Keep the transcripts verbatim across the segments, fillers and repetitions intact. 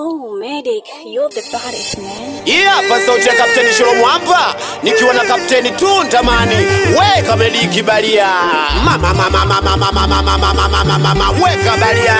Oh, Medic, you're the baddest, man. Yeah, hapa sauti ya Kapteni Sholomu hapa nikiwa na Kapteni Tuntamani. Weka Medic Balia. Mama mama mama mama mama mama mama mama weka Balia.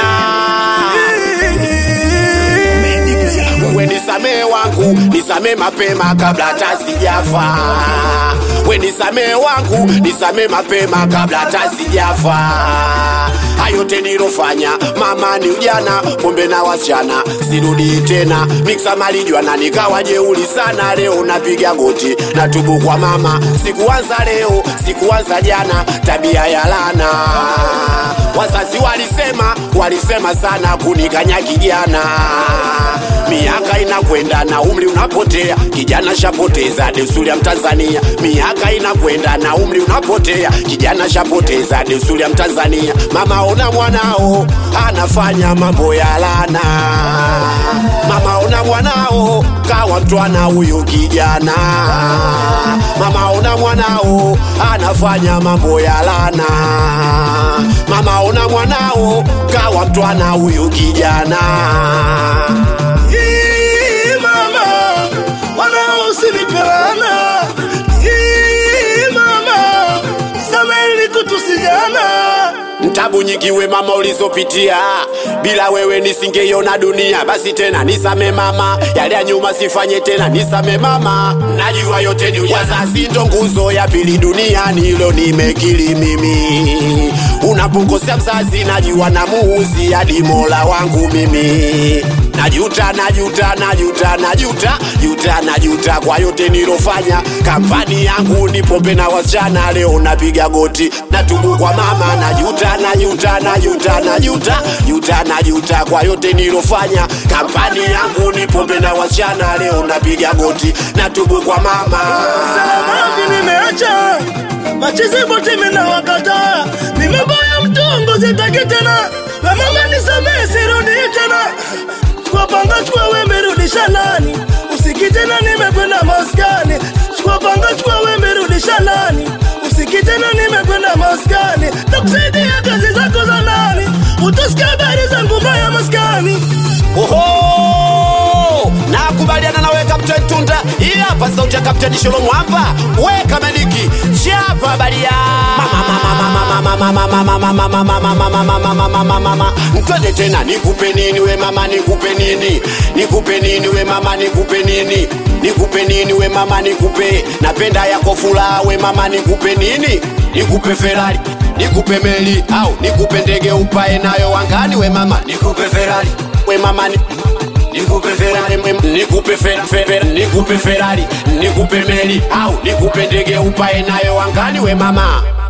We nisamee wangu, nisamee mapema kabla hata sijafa. We nisamee wangu, nisamee mapema kabla hata sijafa. Hayo tenilofanya mama ni ujana, pombe na wasichana sirudi tena. Mixa malijwa na nikawa jeuli sana. Leo napiga goti na tubu kwa mama. Sikuanza leo, sikuanza jana, tabia ya lana. Wazazi walisema, walisema sana kunikanya kijana. Miaka inakwenda na umri unapotea, kijana shapoteza desturi ya Mtanzania. Miaka inakwenda na umri unapotea, kijana shapoteza desturi ya Mtanzania. Mama ona mwanao anafanya mambo ya lana. Mama ona mwanao kawa mtwana huyo kijana. Mama ona mwanao anafanya mambo ya lana. Mama ona mwanao kawa mtwana huyo kijana. Mtabu nyingi we mama ulizopitia, bila wewe nisingeiona dunia. Basi tena nisame mama, yale ya nyuma sifanye tena, nisame mama. Najua yote ni wazazi ndo nguzo ya pili duniani, hilo nimekiri mimi. Unapokosea mzazi najua namuuzi hadi Mola wangu mimi. Najuta, najuta, najuta, najuta, juta, najuta kwa yote nilofanya. Kampani yangu ni pombe na wasichana, leo napiga goti natubu kwa mama. Najuta, najuta, najuta, najuta, juta, najuta kwa yote nilofanya. Kampani yangu ni pombe na wasichana, leo napiga goti natubu kwa mama. Salamu nimeacha, machizi bote mena wakata. Nimebaya mtongo zitaki tena, na mama nisamee sirudi tena. Chukua panga chukua wembe rudisha nani, usiki tena nimekwenda maskani. Chukua panga chukua wembe rudisha nani, usiki tena nimekwenda maskani. Takusaidia kazi zako za nani, utasikia habari zangu mbaya maskani. Oho, nakubaliana nawe Kapteni Tunda. Hii hapa sauti ya Kapteni Sholomu hapa. Weka Medic chapa Balia. Mama mama mama mama mama mama mama mama mama mama mama. Mtende tena nikupe nini we mama, nikupe nini? Nikupe nini we mama, nikupe nini? Nikupe nini we mama, nikupe. Napenda yako furaha we mama, nikupe nini? Nikupe Ferrari, nikupe meli au nikupe ndege upae nayo angani we mama. Nikupe Ferrari we mama ni nikupe Ferrari, nikupe Ferrari, nikupe Ferrari, nikupe meli au nikupe ndege upae nayo angani we mama.